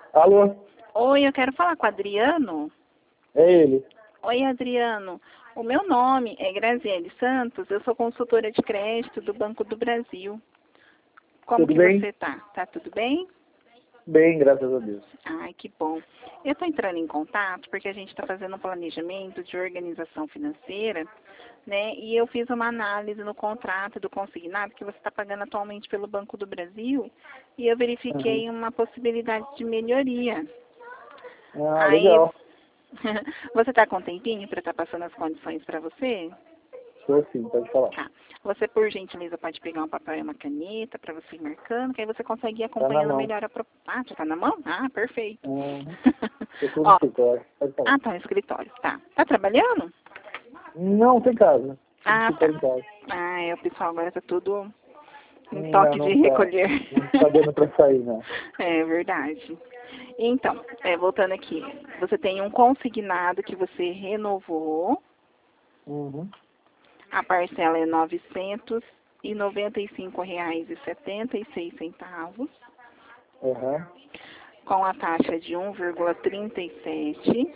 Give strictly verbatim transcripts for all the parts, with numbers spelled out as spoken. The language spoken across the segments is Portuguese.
Alô? Oi, eu quero falar com o Adriano. É ele. Oi, Adriano. O meu nome é Graziele Santos, eu sou consultora de crédito do Banco do Brasil. Como Tudo que bem? você tá? Tá tudo bem? Bem, graças a Deus. Ai, que bom. Eu estou entrando em contato porque a gente está fazendo um planejamento de organização financeira, né? E eu fiz uma análise no contrato do consignado que você está pagando atualmente pelo Banco do Brasil e eu Uhum. verifiquei uma possibilidade de melhoria. Ah, Aí, legal. você está com um tempinho para estar passando as condições para você? Estou sim, pode falar. Tá. Você, por gentileza, pode pegar um papel e uma caneta para você ir marcando, que aí você consegue ir Tá na acompanhando mão. melhor a proposta. Ah, já tá na mão? Ah, perfeito. Uhum. Eu estou no Ó, escritório, pode falar. ah, tá no escritório. Tá. Tá trabalhando? Não, tem casa. Tem Ah, tá. escritório em casa. Ah, é, o pessoal agora tá tudo em Não, toque de não tá. recolher. Não tá dando pra sair, não. É verdade. Então, é, voltando aqui, você tem um consignado que você renovou, Uhum. a parcela é novecentos e noventa e cinco reais e setenta e seis centavos, Uhum. com a taxa de um vírgula trinta e sete.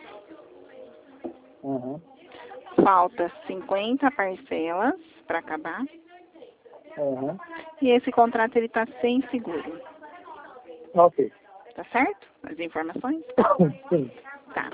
Uhum. Falta cinquenta parcelas para acabar. Uhum. E esse contrato ele está sem seguro. Ok. Tá certo? As informações? Sim. Tá.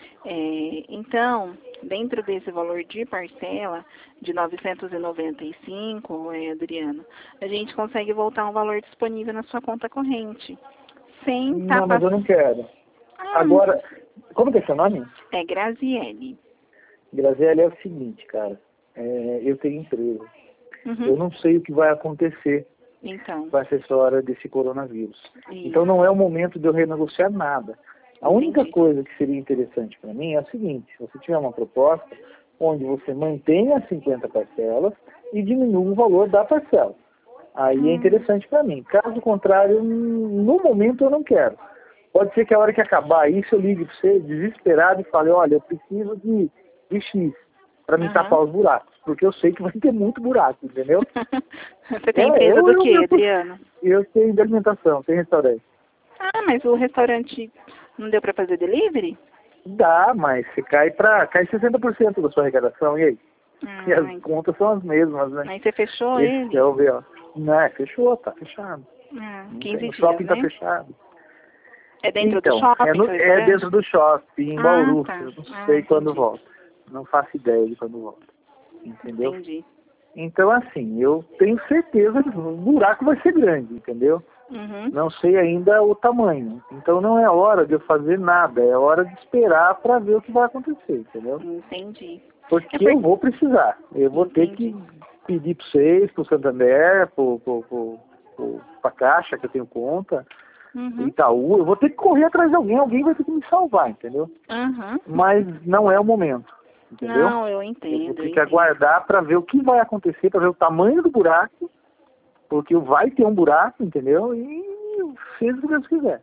É, então, dentro desse valor de parcela de novecentos e noventa e cinco, é, Adriano, a gente consegue voltar um valor disponível na sua conta corrente. Sem estar Não, mas eu não passando. quero. Ah, não. Agora, como que é seu nome? É Graziele. Graziele, é o seguinte, cara. É, eu tenho empresa. Eu Uhum. não sei o que vai acontecer Então, com essa história desse coronavírus. Então isso. não é o momento de eu renegociar nada. A única Entendi. coisa que seria interessante para mim é o seguinte: se você tiver uma proposta onde você mantenha as cinquenta parcelas e diminua o valor da parcela. Aí é Hum. interessante para mim. Caso contrário, no momento eu não quero. Pode ser que a hora que acabar isso eu ligue para você desesperado e fale: olha, eu preciso de, de X para me Aham. tapar os buracos. Porque eu sei que vai ter muito buraco, entendeu? Você tem É, empresa eu, do eu, quê, eu, Adriano? eu tenho de alimentação, tem restaurante. Ah, mas o restaurante não deu para fazer delivery? Dá, mas você cai para cai sessenta por cento da sua arrecadação, e aí? E Ah, as contas são as mesmas, né? aí você fechou Esse é ele? o B O. Não, é, fechou, tá fechado. Ah, Não tem, quinze o dias, shopping tá né? fechado. É dentro do Então, é, shopping, no, seu é restaurante? dentro do shopping, em Ah, Bauru. tá. Eu não Ah, sei quando entendi. volta. Não faço ideia de quando volta. Entendeu? Entendi. Então, assim, eu tenho certeza que o buraco vai ser grande, entendeu? Uhum. Não sei ainda o tamanho. Então não é hora de eu fazer nada, é hora de esperar para ver o que vai acontecer, entendeu? Entendi. É Porque eu porque... vou precisar. Eu vou ter que Entendi. pedir para vocês, para o Santander, para a Caixa, que eu tenho conta, o Uhum. Itaú, eu vou ter que correr atrás de alguém, alguém vai ter que me salvar, entendeu? Uhum. Mas não é o momento, entendeu? Não, eu Eu vou entendo, eu ter que entendo. aguardar para ver o que vai acontecer, para ver o tamanho do buraco, porque vai ter um buraco, entendeu? E seja o que Deus quiser.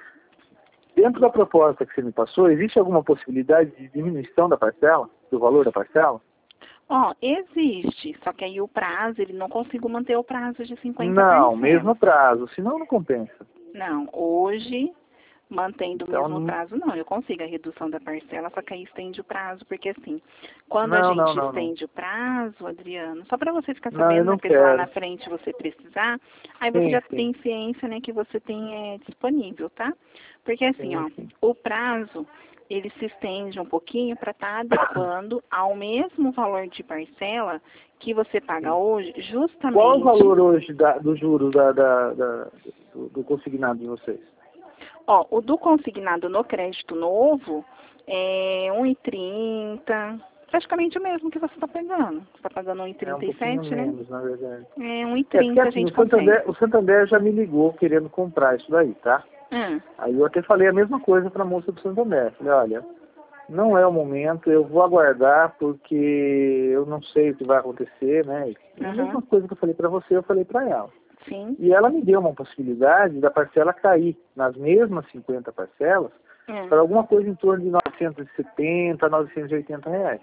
Dentro da proposta que você me passou, existe alguma possibilidade de diminuição da parcela, do valor da parcela? Ó, existe, só que aí o prazo, ele não consigo manter o prazo de cinquenta Não, mesmo parcelas. prazo, senão não compensa. Não, hoje, mantendo o Então, mesmo não, prazo, não. Eu consigo a redução da parcela, só que aí estende o prazo, porque assim, quando a não, não, gente não, não. estende o prazo, Adriano, só para você ficar Não, eu sabendo, né, não porque se lá na quero. frente você precisar, aí você Sim, já sim, tem ciência, né, que você tem é, disponível, tá? Porque assim, sim, ó, sim. o prazo, ele se estende um pouquinho para estar adequando ao mesmo valor de parcela que você paga Sim. hoje, Qual é o justamente. valor hoje da, do juro da, da, da- do, do consignado de vocês? Ó, o do consignado no crédito novo é um e trinta, praticamente o mesmo que você está pagando. Você está pagando É um pouquinho um e trinta e sete, né? menos, na verdade. É É, porque um e trinta a assim, gente o consegue. Santander, o Santander já me ligou querendo comprar isso daí, tá? Hum, Aí eu até falei a mesma coisa para a moça do Santander. Falei, olha, não é o momento, eu vou aguardar porque eu não sei o que vai acontecer, né? E a aham, mesma coisa que eu falei para você, eu falei para ela. sim. E ela me deu uma possibilidade da parcela cair nas mesmas cinquenta parcelas Hum, para alguma coisa em torno de novecentos e setenta, novecentos e oitenta reais.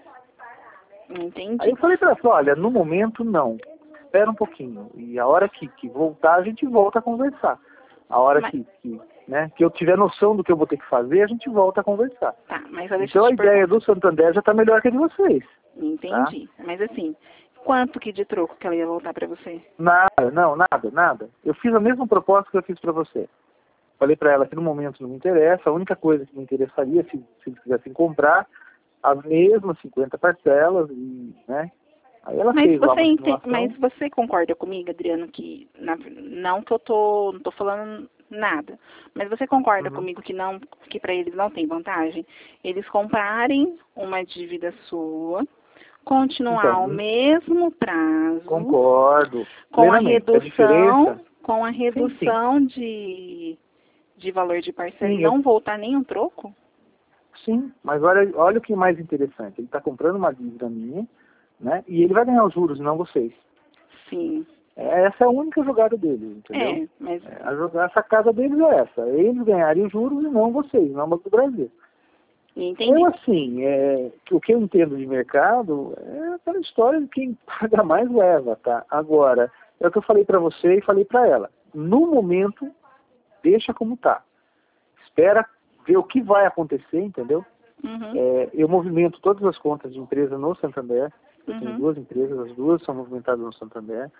Aí entendi. eu falei para ela, olha, no momento não, espera um pouquinho. E a hora que, que voltar, a gente volta a conversar. A hora Mas... que, que, né, que eu tiver noção do que eu vou ter que fazer, a gente volta a conversar. Tá, mas deixa Então eu a te ideia perguntar. do Santander já está melhor que a de vocês. Entendi. Tá? Mas assim, quanto que de troco que ela ia voltar para você? Nada, não, nada, nada. Eu fiz a mesma proposta que eu fiz para você. Falei para ela que no momento não me interessa, a única coisa que me interessaria se, se eles quisessem comprar, as mesmas cinquenta parcelas, e, né? Aí ela Mas fez lá você, uma ente... simulação. mas você concorda comigo, Adriano, que na... não que eu tô, não tô falando nada, mas você concorda Uhum. comigo que não, que para eles não tem vantagem eles comprarem uma dívida sua, continuar Então, ao mesmo prazo, concordo com a plenamente. A redução, diferença, com a sim, sim. redução de de valor de parcela e Sim, eu- não voltar nenhum troco? sim, mas olha, olha o que é mais interessante. Ele está comprando uma dívida minha, né? E ele vai ganhar os juros, não vocês. Sim. É, essa é a única jogada deles, entendeu? É, mas É, a jogada, a sacada deles é essa. Eles ganharem os juros e não vocês, não o Banco do Brasil. entendi. Eu, assim, é, o que eu entendo de mercado é aquela história de quem paga mais leva, tá? Agora, é o que eu falei para você e falei para ela. No momento, deixa como tá. Espera ver o que vai acontecer, entendeu? Uhum. É, eu movimento todas as contas de empresa no Santander. Eu tenho Uhum. duas empresas, as duas são movimentadas no Santander.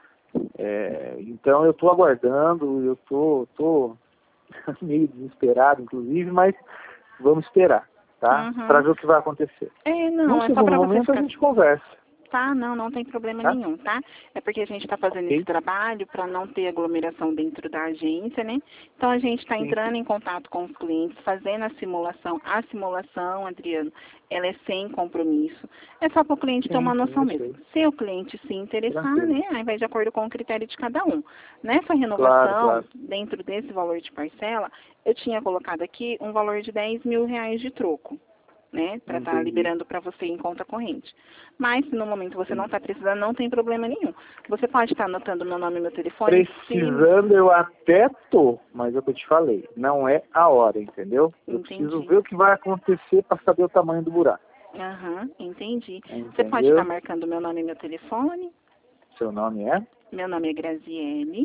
É, então eu estou aguardando, eu estou tô, tô meio desesperado, inclusive, mas vamos esperar, tá? Para Uhum. ver o que vai acontecer. É, Num não, é só segundo para você momento a ficar. gente conversa, Tá, não, não tem problema tá? nenhum, tá? É porque a gente está fazendo esse Ok? trabalho para não ter aglomeração dentro da agência, né? Então a gente está Sim, entrando sim. em contato com os clientes, fazendo a simulação. A simulação, Adriano, ela é sem compromisso. É só para o cliente ter Sim, uma sim, noção eu mesmo. sei. Se o cliente se interessar, Tranquilo. né? Aí vai de acordo com o critério de cada um. Nessa Claro, renovação, claro. dentro desse valor de parcela, eu tinha colocado aqui um valor de dez mil reais de troco, né, para estar Entendi. liberando para você em conta corrente. Mas se no momento você não Entendi. está precisando, não tem problema nenhum. Você pode estar anotando meu nome e meu telefone. Se... Precisando eu até tô, mas é o que eu te falei, não é a hora, entendeu? Eu preciso Entendi. ver o que vai acontecer para saber o tamanho do buraco. Aham, entendi. Você pode estar Entendeu? marcando meu nome e meu telefone. Seu nome é? Meu nome é Graziele.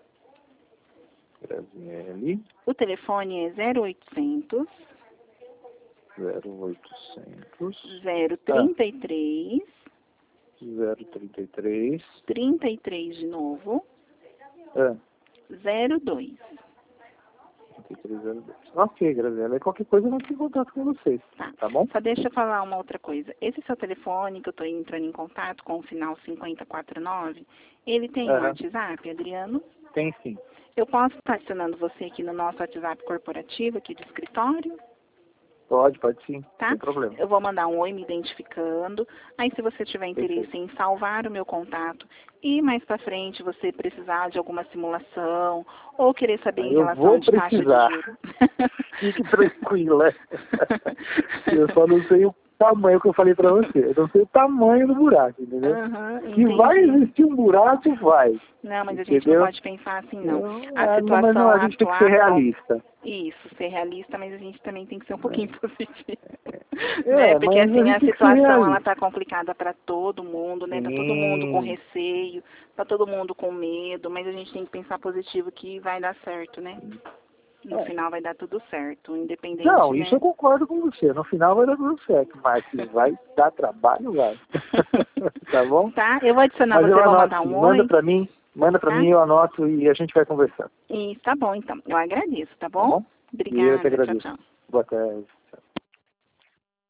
Graziele, O telefone é zero oitocentos, zero oitocentos, zero ah, trinta e três, zero trinta e três, trinta e três de novo, ah, zero dois. trinta e três zero dois. Ok, Graziele, qualquer coisa eu vou entrar em contato com vocês, Tá. tá bom? Só deixa eu falar uma outra coisa. Esse seu telefone que eu estou entrando em contato com o final cinquenta e quatro nove, ele tem um Aham. WhatsApp, Adriano? Tem sim. Eu posso estar adicionando você aqui no nosso WhatsApp corporativo, aqui do escritório? Pode, pode sim, Tá? sem problema. Eu vou mandar um oi me identificando. Aí, se você tiver interesse Perfeito. em salvar o meu contato e mais pra frente você precisar de alguma simulação ou querer saber Aí em eu relação vou de taxa de precisar. juros. Fique tranquila. Eu só não sei o tamanho que eu falei pra você. Eu não sei o tamanho do buraco, entendeu? Aham, Que vai entendi. existir um buraco, vai. Não, mas a gente não Entendeu? pode pensar assim, não. Eu- A ah, não, mas situação não, a gente tem que ser atual... realista. Isso, ser realista, mas a gente também tem que ser um pouquinho positivo. É, Né? Porque mas a assim, a gente tem que ser situação ela realista. tá complicada para todo mundo, né? Tá todo mundo com Sim. receio, tá todo mundo com medo, mas a gente tem que pensar positivo que vai dar certo, né? No É. final vai dar tudo certo, independente, Não, né? isso eu concordo com você. No final vai dar tudo certo, mas que vai dar trabalho, vai. Tá bom? Tá? Eu vou adicionar Mas você, eu vou anoto mandar sim. um Manda oi, pra mim, manda pra tá? mim, eu anoto e a gente vai conversar. E tá bom, então. Eu agradeço, tá Tá bom? bom? E eu que Obrigada, tchau, agradeço. tchau. Boa tarde. Tchau.